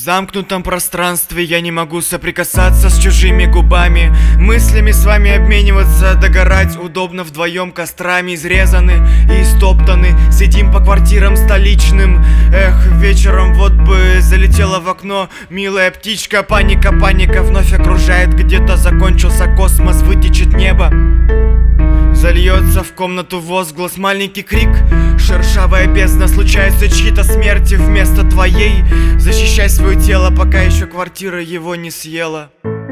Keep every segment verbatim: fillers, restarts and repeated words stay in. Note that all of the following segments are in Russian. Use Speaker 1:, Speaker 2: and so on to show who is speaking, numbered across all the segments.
Speaker 1: замкнутом пространстве я не могу соприкасаться с чужими губами, мыслями с вами обмениваться, догорать удобно вдвоем, кострами изрезаны и истоптаны. Сидим по квартирам столичным, эх, вечером вот бы залетела в окно милая птичка. Паника, паника вновь окружает, где-то закончился космос, вытечет небо. Зальется в комнату возглас, маленький крик, шершавая бездна, случаются чьи-то смерти вместо твоей. Защищай свое тело, пока еще квартира его не съела.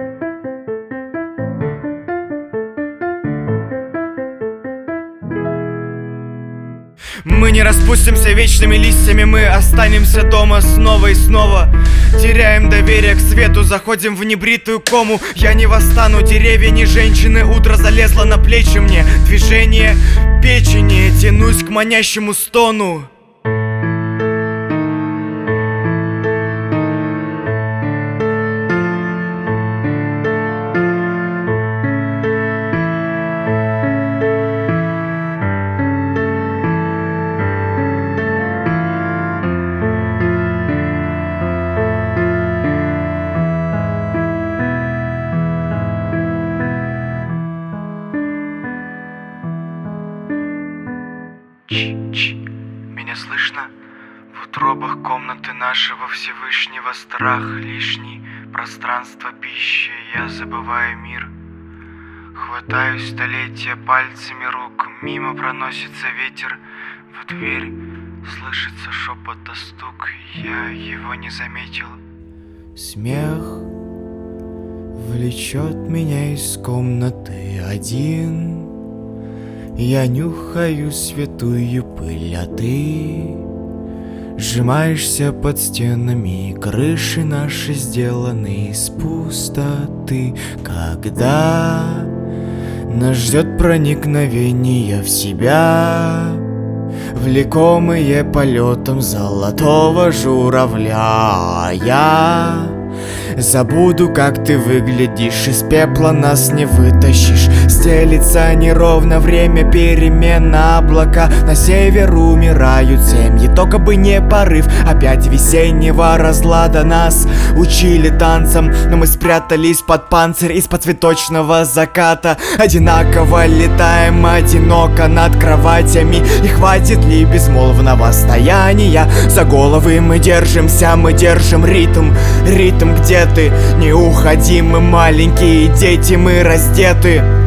Speaker 1: Мы не распустимся вечными листьями, мы останемся дома снова и снова. Теряем доверие к свету, заходим в небритую кому. Я не восстану, деревья не женщины, утро залезло на плечи мне. Движение печени, тянусь к манящему стону. Ч-ч, меня слышно? В утробах комнаты нашего Всевышнего страх лишний, пространство пищи, я забываю мир. Хватаюсь столетия пальцами рук, мимо проносится ветер, в дверь слышится шепота стук, я его не заметил. Смех влечет меня из комнаты один. Я нюхаю святую пыль, а ты сжимаешься под стенами. Крыши наши сделаны из пустоты. Когда нас ждет проникновение в себя, влекомые полетом золотого журавля, я забуду, как ты выглядишь, из пепла нас не вытащишь. Стелится неровно время перемен, на облака на север умирают семьи. Только бы не порыв опять весеннего разлада. Нас учили танцам, но мы спрятались под панцирь из-под цветочного заката. Одинаково летаем, одиноко над кроватями. И хватит ли безмолвного стояния? За головы мы держимся, мы держим ритм. Ритм, где ты? Не уходи, мы маленькие дети, мы раздеты.